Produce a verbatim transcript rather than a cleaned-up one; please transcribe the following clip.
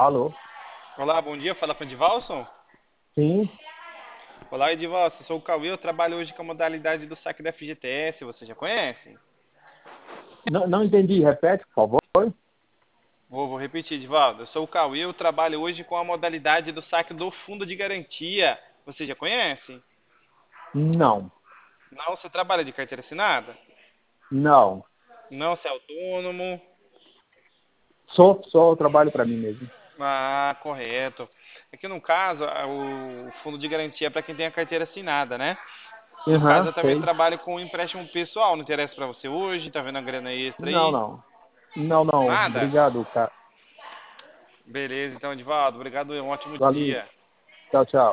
Alô? Olá, bom dia. Fala com o Edivalson. Sim? Olá, Edivalson. Sou o Cauê. Eu trabalho hoje com a modalidade do saque da F G T S. Você já conhece? Não, não entendi. Repete, por favor. Vou, vou repetir, Edivaldo. Eu sou o Cauê. Eu trabalho hoje com a modalidade do saque do fundo de garantia. Você já conhece? Não. Não, você trabalha de carteira assinada? Não. Não, você é autônomo? Só, só trabalho para mim mesmo. Ah, correto. Aqui no caso, a- o fundo de garantia é para quem tem a carteira assinada, né? No caso, Aham, eu também sei. trabalho com empréstimo pessoal. Não interessa para você hoje? Tá vendo a grana extra Não, aí? não. Não, não. Nada? Obrigado, cara. Beleza, então, Edivaldo. Obrigado. Um ótimo Valeu. dia. Tchau, tchau.